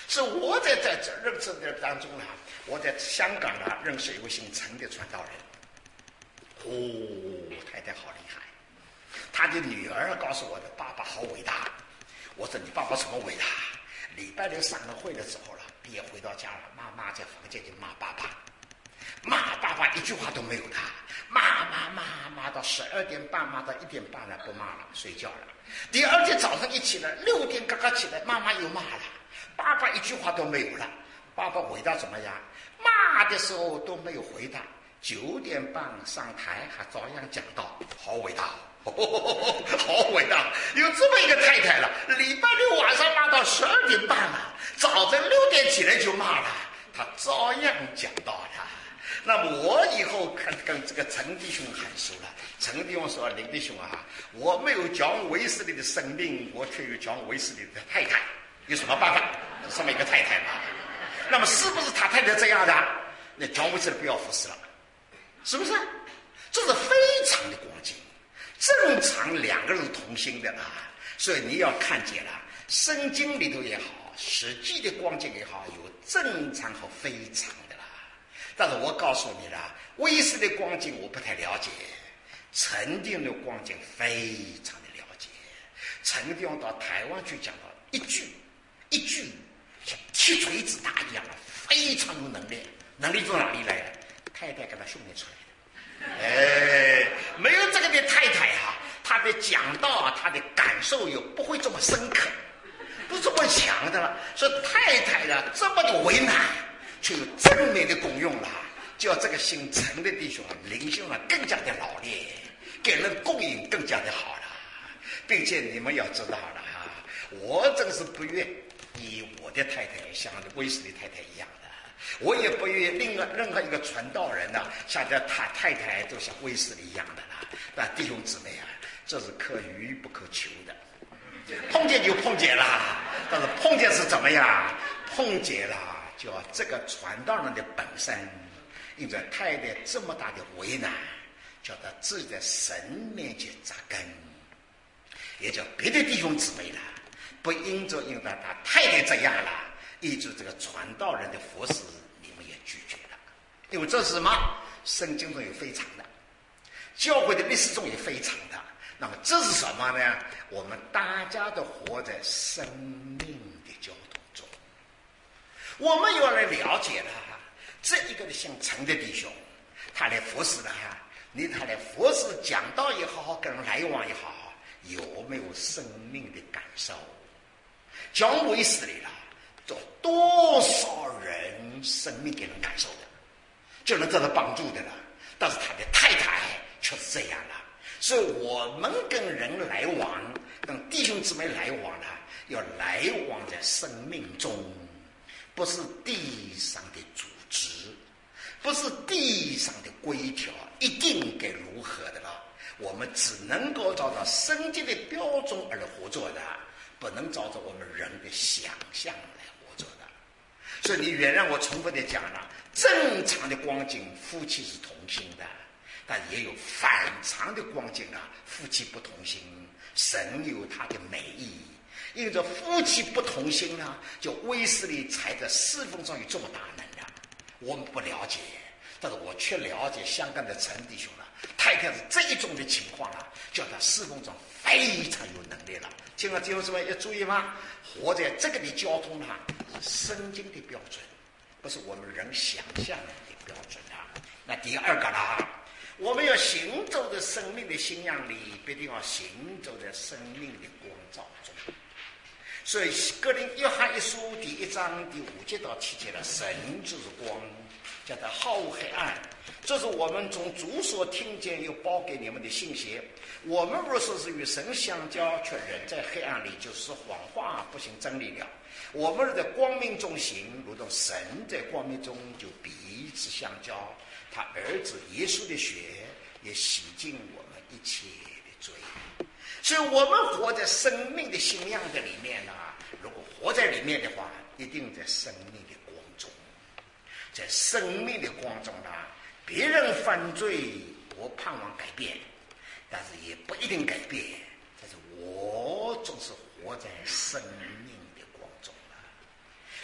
是我在在这认识的当中呢，我在香港呢认识一位姓陈的传道人。哦，太太好厉害！他的女儿告诉我的，爸爸好伟大。我说你爸爸什么伟大？礼拜六上了会的时候了，也回到家了，妈妈在房间就骂爸爸，骂爸爸一句话都没有他，骂骂骂骂到十二点半，骂到一点半了，不骂了，睡觉了。第二天早上一起来，六点刚刚起来，妈妈又骂了，爸爸一句话都没有了。爸爸回答怎么样？骂的时候都没有回答。九点半上台还照样讲道，好伟大，哦、好伟大！有这么一个太太了，礼拜六晚上骂到十二点半了，早晨六点起来就骂了，他照样讲道了。那么我以后看跟这个陈弟兄很熟了。陈弟兄说：“林弟兄啊，我没有讲卫斯理的生命，我却有讲卫斯理的太太，有什么办法？这么一个太太嘛。那么是不是他太太这样的？那讲卫斯理不要服侍了。”是不是？这是非常的光景，正常两个人同心的啦。所以你要看见了，圣经里头也好，实际的光景也好，有正常和非常的啦。但是我告诉你了，卫斯理的光景我不太了解，陈弟兄的光景非常的了解。陈弟兄到台湾去讲到一句一句像铁锤子打一样的，非常有能力。能力从哪里来的？太太给他训练出来的。哎，没有这个的太太哈、啊，他的讲道啊，他的感受又不会这么深刻，不这么强的了。说太太呢这么的为难，却有正面的功用了，叫这个姓陈的弟兄啊，灵性啊更加的老练，给人供应更加的好了。并且你们要知道了哈，我真是不愿以我的太太像卫斯理太太一样的。我也不愿另外任何一个传道人呢、啊，像这他太太都像卫斯理一样的啦。那弟兄姊妹啊，这是可遇不可求的，碰见就碰见了。但是碰见是怎么样？碰见了，就要这个传道人的本身，因着太太这么大的为难，叫他自己在神面前扎根，也叫别的弟兄姊妹了，不因着因着他太太这样了。依据这个传道人的服侍，你们也拒绝了，因为这是什么？圣经中有非常的，教会的历史中也非常的。那么这是什么呢？我们大家都活在生命的交通中，我们要来了解了这一个姓陈的弟兄，他来服侍了哈，你他来服侍讲道也好，跟人来往也好，有没有生命的感受？讲卫斯理了。做多少人生命给人感受的，就能得到帮助的了。但是他的太太却是这样了。所以我们跟人来往，跟弟兄姊妹来往呢，要来往在生命中，不是地上的组织，不是地上的规条，一定该如何的了。我们只能够照着圣经的标准而活着的，不能照着我们人的想象来。所以你原谅我重复的讲了，正常的光景夫妻是同心的，但也有反常的光景啊，夫妻不同心，神有他的美意。因着夫妻不同心呢，就卫斯理才在侍奉上有这么大能量。我们不了解，但是我却了解香港的陈弟兄了，太太是这一种的情况了，叫他侍奉上非常有能力了。听了弟兄姊妹要注意吗？活在这个的交通啊，是圣经的标准，不是我们人想象的标准啊。那第二个啦，我们要行走在生命的信仰里，必定要行走在生命的光照中。所以哥林约翰一书第一章第五节到七节了，神就是光，叫他好恶黑暗，这是我们从主所听见又报给你们的信息。我们若说是与神相交，却人在黑暗里，就是谎话，不行真理了。我们在光明中行，如同神在光明中，就彼此相交。他儿子耶稣的血也洗净我们一切的罪。所以我们活在生命的信仰的里面呢，如果活在里面的话，一定在生命的光中。在生命的光中呢，别人犯罪，我盼望改变，但是也不一定改变。但是我总是活在生命的光中了。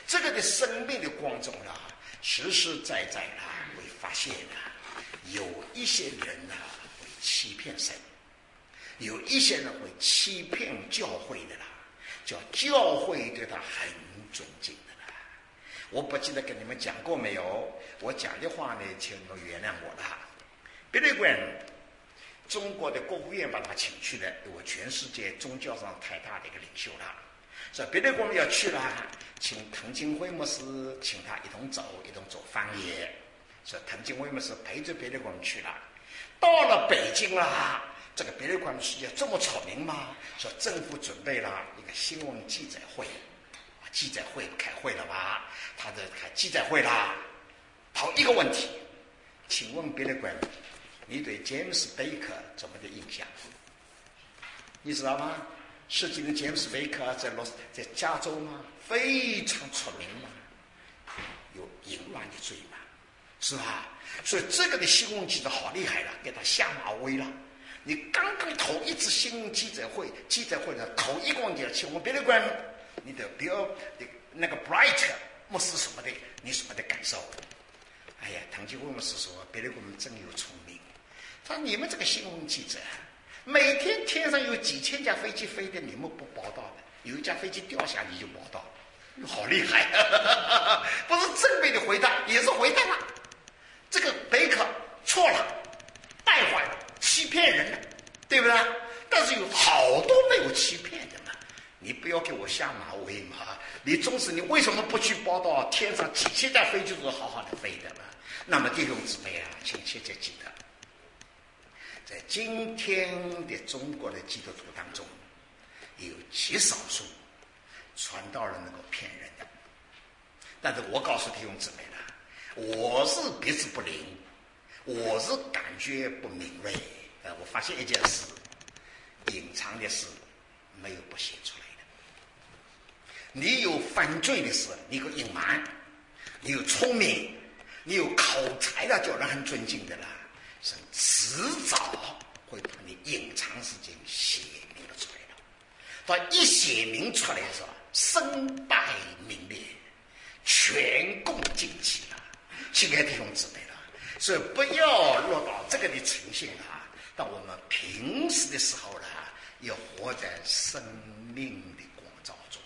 这个的生命的光中啦，实实在在啦会发现啦，有一些人呐会欺骗神，有一些人会欺骗教会的啦，叫教会对他很尊敬的啦。我不记得跟你们讲过没有，我讲的话呢，请你们原谅我啦。别的官，中国的国务院把他请去了，我全世界宗教上太大的一个领袖了。所以别的官要去了，请滕金辉牧师请他一同走，一同做翻译。所以滕金辉牧师陪着别的官去了。到了北京啦，这个别的官世界这么出名吗？说政府准备了一个新闻记者会，记者会开会了吧？他在开记者会啦。好，一个问题，请问别的官，你对詹姆斯贝克怎么的印象？你知道吗？世纪的詹姆斯贝克在罗在加州吗？非常出名嘛，有淫乱的罪嘛，是吧？所以这个的新闻记者好厉害了，给他下马威了。你刚刚头一次新闻记者会，记者会的头一个问题，请问别的官，你的比如那个 Bright 牧师什么的，你什么的感受？哎呀，滕金辉牧师说，别的官真有聪明。他说你们这个新闻记者，每天天上有几千架飞机飞的，你们不报道的，有一架飞机掉下你就报道，好厉害！不是正面的回答，也是回答了。这个贝克错了，败坏了，欺骗人了，对不对？但是有好多没有欺骗的嘛，你不要给我下马威嘛！你总是你为什么不去报道天上几千架飞机是好好的飞的嘛？那么弟兄姊妹啊，请切切记得，在今天的中国的基督徒当中，有极少数传道人能够骗人的。但是我告诉弟兄姊妹了，我是鼻子不灵，我是感觉不敏锐。呃，我发现一件事，隐藏的事没有不显出来的。你有犯罪的事，你有隐瞒；你有聪明，你有口才的，叫人很尊敬的啦。是迟早会把你隐藏事情写明了出来的。到一写明出来的时候，身败名裂，全共尽弃了。亲爱的弟兄姊妹了，所以不要落到这个的情形啊。到我们平时的时候呢，要活在生命的光照中。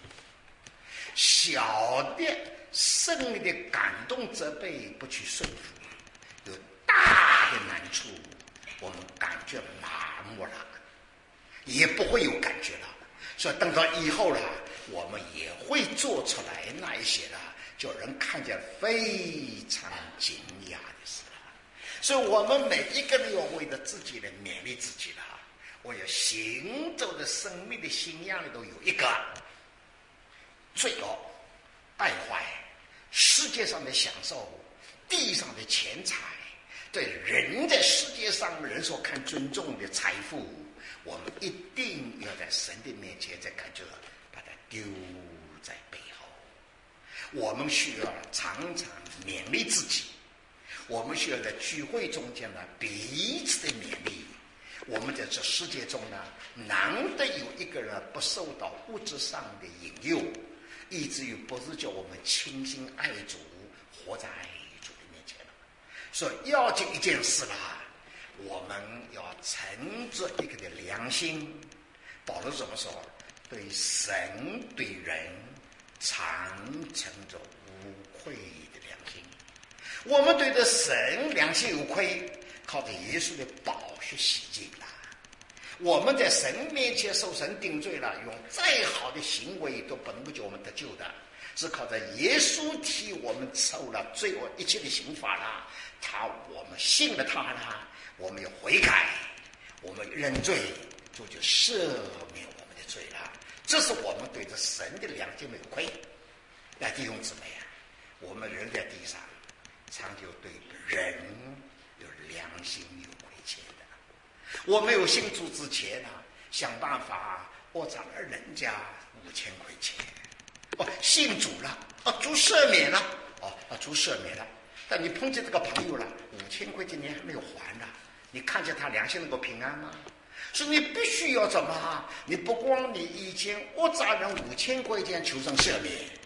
小的生命的感动责备不去顺服，有大的难处，我们感觉麻木了，也不会有感觉了。所以等到以后了，我们也会做出来那一些了，叫人看见非常惊讶的事了。所以我们每一个人要为了自己来勉励自己了。我要行走的生命的信仰里头有一个罪恶、败坏、世界上的享受、地上的钱财，对人在世界上人所看尊重的财富，我们一定要在神的面前在感觉把它丢在背后。我们需要常常勉励自己，我们需要在聚会中间呢彼此的勉励。我们在这世界中呢，难得有一个人不受到物质上的引诱，以至于不是叫我们倾心爱主，活在主的面前了。所以要紧一件事啦，我们要存着一个的良心。保罗怎么说？对神对人常存着无愧的良心。我们对着神良心有愧，靠着耶稣的宝血洗净了。我们在神面前受神定罪了，用再好的行为都不能够叫我们得救的，是靠着耶稣替我们受了罪恶一切的刑罚了。他我们信了他了，我们要悔改，我们认罪，主就赦免我们的罪了。这是我们对着神的良心没有愧。那弟兄姊妹啊，我们人在地上常就对人有良心有亏欠的。我没有信主之前呢、啊，想办法我找了人家五千块钱，哦，信主了，哦，主赦免了，哦，啊，主赦免了。但你碰见这个朋友了，五千块钱你还没有还呢，你看见他良心能够平安吗？所以你必须要怎么？你不光你以前我找人五千块钱求神赦免，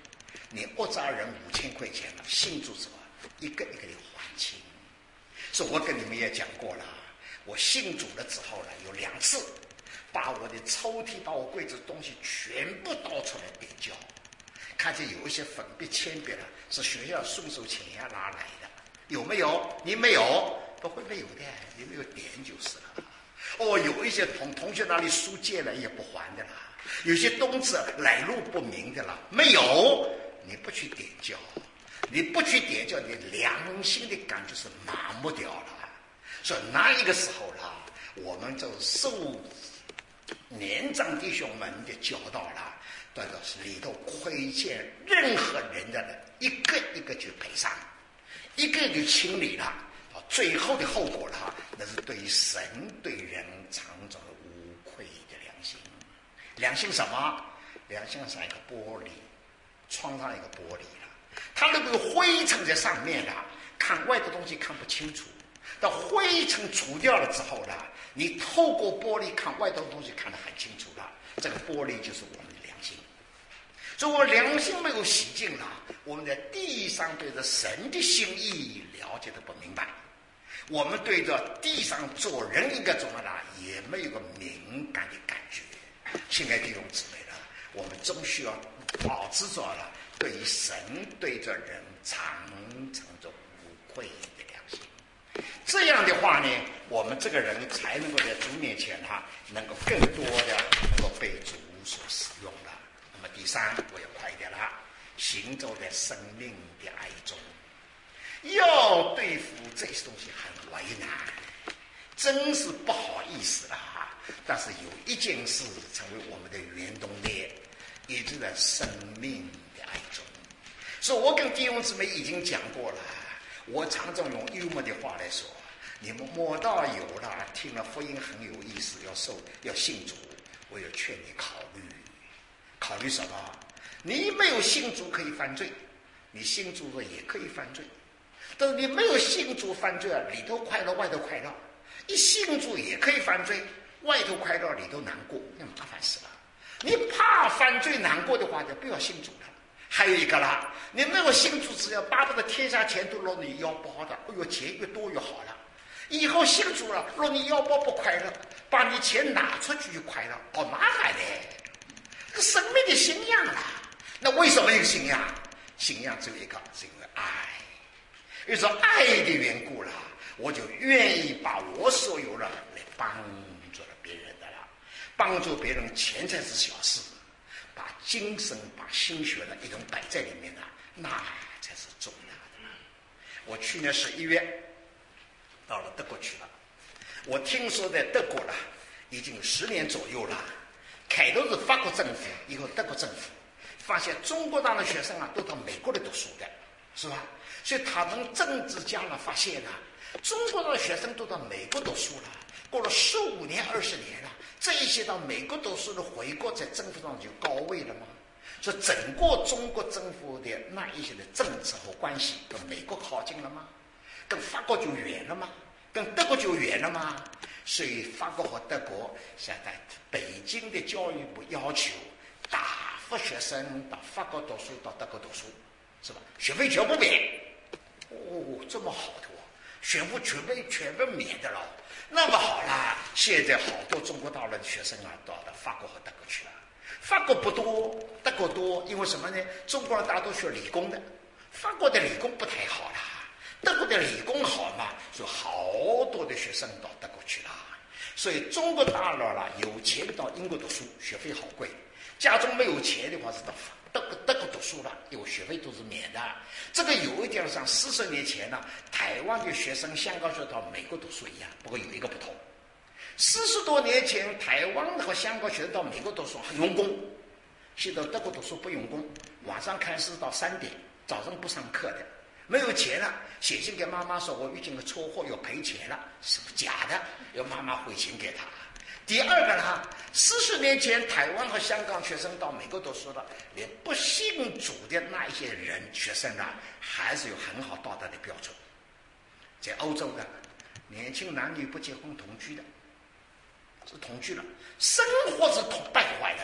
你讹诈人五千块钱了，信主之后一个一个的还清。所以我跟你们也讲过了，我信主了之后呢，有两次把我的抽屉、把我柜子的东西全部倒出来点交，看见有一些粉笔、铅笔了，是学校顺手钱呀拿来的，有没有？你没有，不会没有的，你没有点就是了。哦，有一些同同学那里书借了也不还的啦，有些东西来路不明的啦，没有，你不去点交，你不去点交，你良心的感觉是麻木掉了。所以那一个时候啦，我们就受年长弟兄们的教导了，这个是里头亏欠任何人的一个一个去赔偿，一个一个清理了。最后的后果了，那是对神对人常着无愧的良心。良心什么？良心像一个玻璃，窗上一个玻璃了，它那个灰尘在上面了，看外的东西看不清楚。到灰尘除掉了之后呢，你透过玻璃看外头的东西看得很清楚了。这个玻璃就是我们的良心。所以我良心没有洗净了，我们在地上对着神的心意了解的不明白。我们对着地上做人应该怎么啦，也没有个敏感的感觉。亲爱的弟兄姊妹了，我们终需要保持着了对于神对着人常常着无愧的良心。这样的话呢，我们这个人才能够在主面前哈，能够更多的能够被主所使用的。那么第三，我要快一点了，行走在生命的爱中。要对付这些东西很为难，真是不好意思了哈。但是有一件事成为我们的原动力，也就在生命的爱中。所以我跟弟兄姊妹已经讲过了，我常常用幽默的话来说，你们摸到有了，听了福音很有意思，要受要信主，我要劝你考虑，考虑什么？你没有信主可以犯罪，你信主了也可以犯罪。但是你没有信主犯罪啊，里头快乐外头快乐，一信主也可以犯罪，外头快乐里头难过，那麻烦死了。你怕犯罪难过的话，就不要信主了。还有一个啦，你没有信主，只要巴不得天下钱都落你腰包的，哎呦，钱越多越好了。以后信主了，落你腰包不快乐，把你钱拿出去就快乐，好麻烦的。这生命的信仰啦，那为什么有信仰？信仰只有一个，是因为爱。因为说爱的缘故了，我就愿意把我所有的来帮助了别人的了。帮助别人钱财是小事，把精神把心血的一种摆在里面呢，那才是重要的。我去年十一月到了德国去了，我听说在德国了已经有十年左右了，开头是法国政府，以后德国政府发现中国大陆学生啊都到美国来读书的，是吧？所以他们政治家呢发现了，中国的学生都到美国读书了，过了十五年、二十年了，这一些到美国读书的回国，在政府上就高位了嘛。所以整个中国政府的那一些的政策和关系跟美国靠近了吗？跟法国就远了吗？跟德国就远了吗？所以法国和德国现在北京的教育部要求大幅学生到法国读书，到德国读书，是吧？学费全部免。哦，这么好的哦，学费全部全部免的了。那么好啦，现在好多中国大陆的学生啊，到到法国和德国去了。法国不多，德国多，因为什么呢？中国人大多学理工的，法国的理工不太好啦，德国的理工好嘛，所以好多的学生到德国去了。所以中国大陆啦，有钱到英国读书，学费好贵；家中没有钱的话，是到德国德国读书了，因为学费都是免的。这个有一点像四十年前呢，台湾的学生、香港学生到美国读书一样，不过有一个不同。四十多年前，台湾和香港学生到美国读书很用功，现在德国读书不用功，晚上看书到三点，早上不上课的，没有钱了，写信给妈妈说我遇见个车祸要赔钱了，是假的，要妈妈汇钱给他。第二个呢，四十年前台湾和香港学生到美国读书了，连不信主的那一些人学生呢，还是有很好道德的标准。在欧洲的年轻男女不结婚同居的，是同居了，生活是同败坏的了，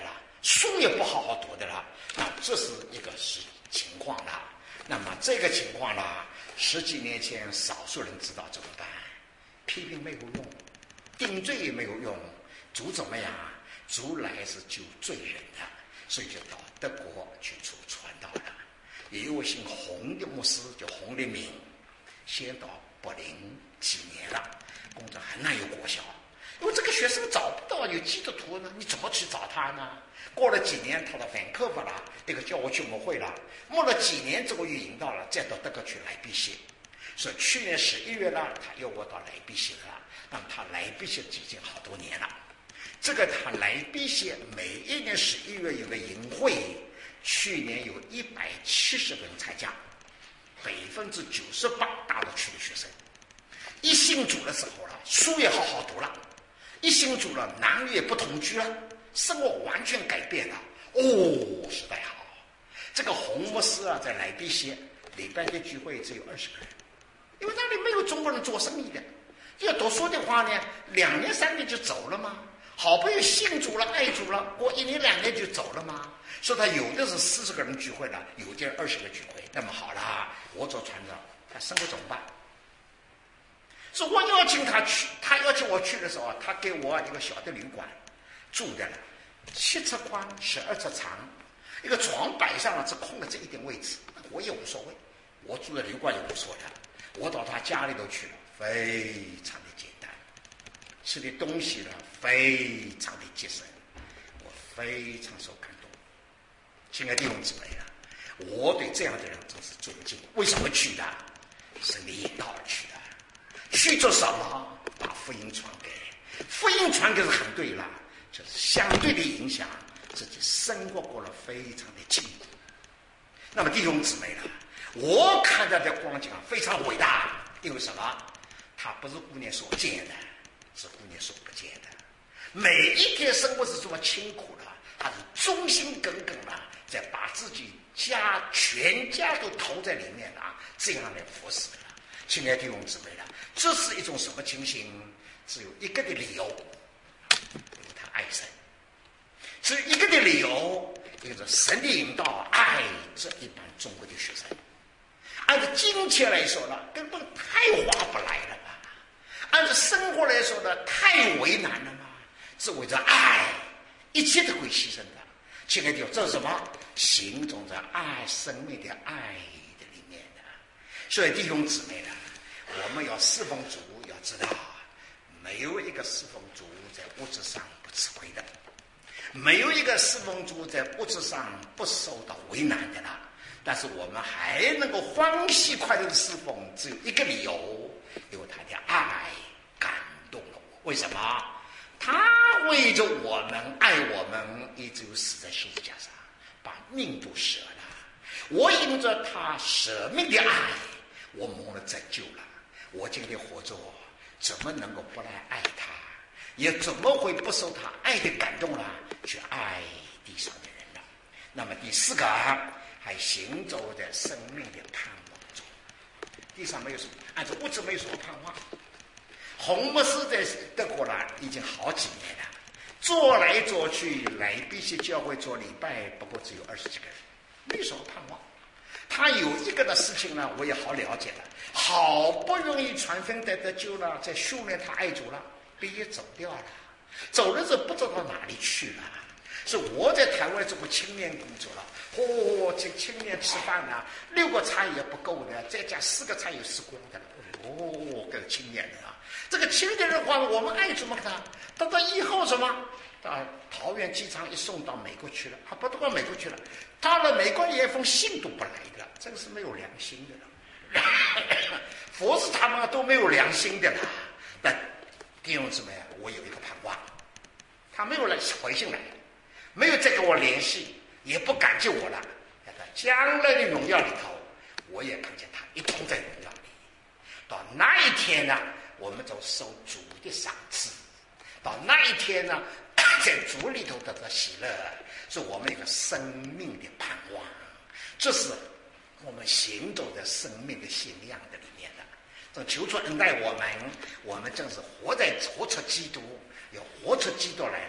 书也不好好读的了，那这是一个是情况了。那么这个情况呢，十几年前少数人知道怎么办？批评没有用，定罪也没有用，主怎么样？主来是救罪人的，所以就到德国去做传道了。也有位姓洪的牧师叫洪立明，先到柏林几年了，工作还难有果效。因为这个学生找不到有基督徒呢，你怎么去找他呢？过了几年，他到梵克福了，这个教会去牧会了，牧了几年之后又引到了，再到德国去莱比锡。所以去年十一月呢，他又我到莱比锡了。那么他莱比锡已经好多年了。这个他莱比锡每一年十一月有个营会，去年有一百七十个人参加，百分之九十八大陆区的学生。一信主的时候了，书也好好读了。一信主了，男女也不同居了，生活完全改变了。哦，时代好。这个洪牧师啊，在莱比锡礼拜天聚会只有二十个人，因为那里没有中国人做生意的。要读书的话呢，两年三年就走了嘛。好不容易信主了，爱主了，过一年两年就走了嘛。所以他有的是四十个人聚会了，有的二十个聚会。那么好了，我做船长，他生活怎么办？所以我邀请他去，他邀请我去的时候，他给我一个小的旅馆住的了，七尺宽，十二尺长，一个床摆上了，只空了这一点位置，我也无所谓，我住在旅馆也无所谓的。我到他家里头去了，非常的简单，吃的东西呢非常的节省，我非常受感动。亲爱的弟兄姊妹啊，我对这样的人真是尊敬。为什么去的？神的引导而去的。去做什么？把福音传给，福音传给是很对了，就是相对的影响，自己生活过了非常的清楚。那么弟兄姊妹呢，我看到的光景非常伟大，因为什么？他不是姑娘所见的，是姑娘所不见的。每一天生活是这么清苦的，他是忠心耿耿的，在把自己家全家都投在里面啊，这样的服侍的。亲爱的弟兄姊妹呢，这是一种什么情形？只有一个的理由，因为他爱神。只有一个的理由，就是神的引导，爱这一般中国的学生。按照金钱来说呢，根本太划不来了嘛；按照生活来说呢，太为难了嘛。是为着爱，一切都会牺牲的。亲爱的弟兄，这是什么？行走在爱生命的爱的里面的。所以弟兄姊妹呢，我们要侍奉主，要知道没有一个侍奉主在物质上不吃亏的，没有一个侍奉主在物质上不受到为难的了。但是我们还能够欢喜快乐的侍奉，只有一个理由，因为他的爱感动了我。为什么？他为着我们爱我们，以至于死在十字架上，把命都舍了。我因着他舍命的爱，我蒙了拯救了。我今天活着，怎么能够不来爱他？也怎么会不受他爱的感动了，去爱地上的人呢？那么第四个，还行走在生命的盼望中。地上没有什么，按照物质没有什么盼望。洪牧师在德国呢，已经好几年了，做来做去，来必须教会做礼拜，不过只有二十几个人，没有什么盼望。他有一个的事情呢，我也好了解了，好不容易传福音得得救了，在训练他爱主了，毕业走掉了，走了之后不知道到哪里去了。是我在台湾做过青年工作了，哦，这青年吃饭呢，六个菜也不够的，再加四个菜有吃光的了。哦，这个青年人啊，这个青年人的话，我们爱怎么他？到到以后什么？到桃园机场一送到美国去了，他不到美国去了，到了美国连一封信都不来的，这个是没有良心的了。佛是他们都没有良心的了。但弟兄姊妹，我有一个盼望，他没有来回信来，没有再跟我联系，也不感激我了。在他将来的荣耀里头，我也看见他一同在荣耀里。到那一天呢，我们就受主的赏赐。到那一天呢，在主里头得到喜乐，是我们一个生命的盼望。这是我们行走在生命的信仰的里面的。这求主恩待我们，我们正是活在活出基督，要活出基督来了，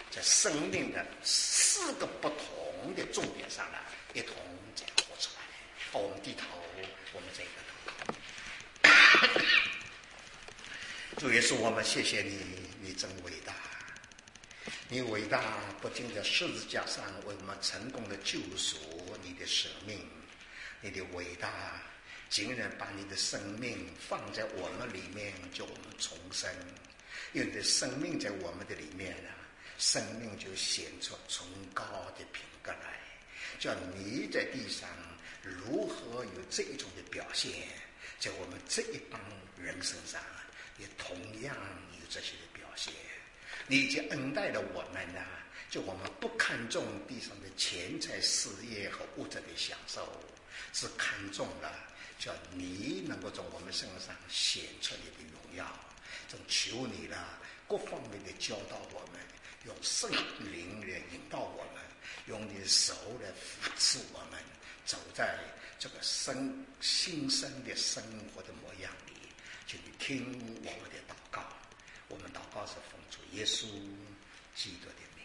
在生命的四个不同的重点上呢，一同这样活出来。我们低头，我们这个祷告。主耶稣，我们谢谢你，你真伟大。你伟大不仅在十字架上为我们成功的救赎，你的舍命，你的伟大竟然把你的生命放在我们里面，叫我们重生。因为你的生命在我们的里面啊，生命就显出崇高的品格来。叫你在地上如何有这种的表现，在我们这一帮人身上也同样有这些的表现。你已经恩待了我们啊，就我们不看重地上的钱财事业和物质的享受，是看重了叫你能够从我们身上显出你的荣耀。正求你了，各方面的教导我们，用圣灵来引导我们，用你的手来扶持我们，走在这个生新生的生活的模样里。请你听我们的祷告，我们祷告是奉主耶稣基督的名。